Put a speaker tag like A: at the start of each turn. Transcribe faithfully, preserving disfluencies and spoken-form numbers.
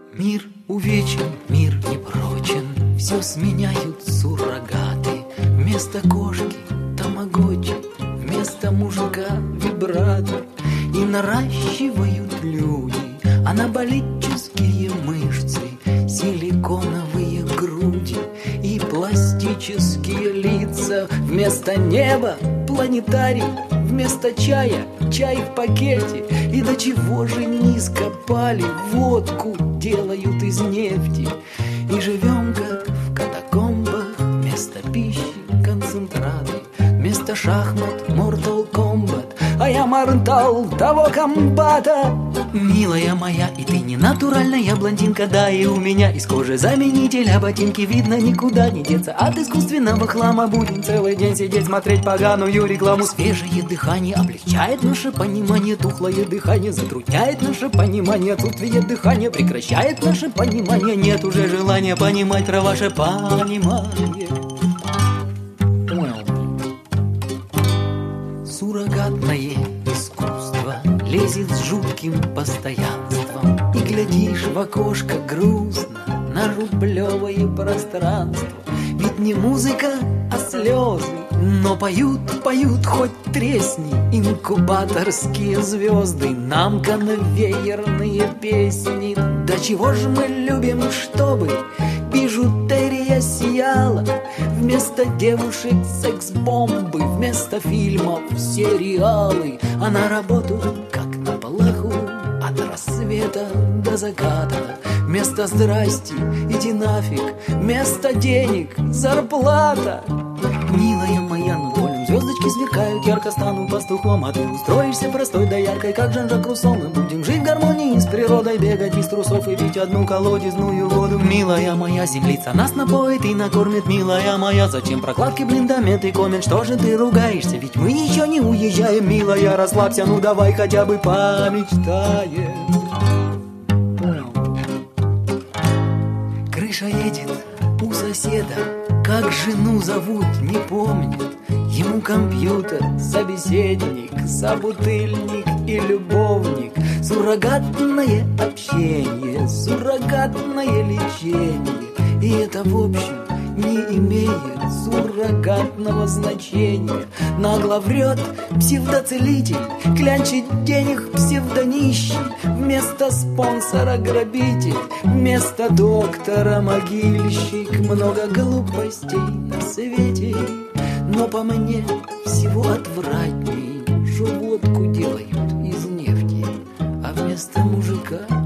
A: Мир увечен, мир непрочен, все сменяют суррогаты. Вместо кошки тамагочи, вместо мужика вибратор. И наращивают люди анаболические мышцы, силиконовые груди и пластические лица. Вместо неба планетарий, вместо чая чай в пакете. И до чего же низко пали, водку делают из нефти. И живем как в катакомбах, вместо пищи концентраты, вместо шахмат Mortal Kombat, а я мортал того комбата. Милая моя, и ты не натуральная блондинка, да, и у меня из кожи заменителя ботинки. Видно, никуда не деться от искусственного хлама. Будем целый день сидеть, смотреть поганую рекламу. Свежее дыхание облегчает наше понимание, тухлое дыхание затрудняет наше понимание. Отсутствие дыхания прекращает наше понимание. Нет уже желания понимать про ваше понимание. Суррогатное искусство лезет с жутким постоянством. И глядишь в окошко грустно на рублевое пространство. Ведь не музыка, а слезы, но поют, поют, хоть тресни. Инкубаторские звезды нам конвейерные песни. Да чего же мы любим, чтобы бижутерия сияла. Вместо девушек секс-бомбы, вместо фильмов сериалы. А на работу, как на плаху, от рассвета до заката. Вместо здрасти иди нафиг, вместо денег зарплата. Милая моя, над полем звездочки сверкают, ярко станут пастухом. А ты устроишься простой да яркой, как Жан-Жак Руссо. Мы будем жить в гармонии с природой, бегать без трусов и пить одну колодезную воду. Милая моя, землица нас напоит и накормит. Милая моя, зачем прокладки, блиндомет и коммент? Что же ты ругаешься, ведь мы еще не уезжаем. Милая, расслабься, ну давай хотя бы помечтаем. Крыша едет у соседа, как жену зовут, не помнит. Ему компьютер, собеседник, собутыльник и любовник. Суррогатное общение, суррогатное лечение. И это в общем не имеет суррогатного значения. Нагло врет псевдоцелитель, клянчит денег псевдонищий. Вместо спонсора грабитель, вместо доктора могильщик. Много глупостей на свете, но по мне всего отвратней, что водку делают из нефти, а вместо мужика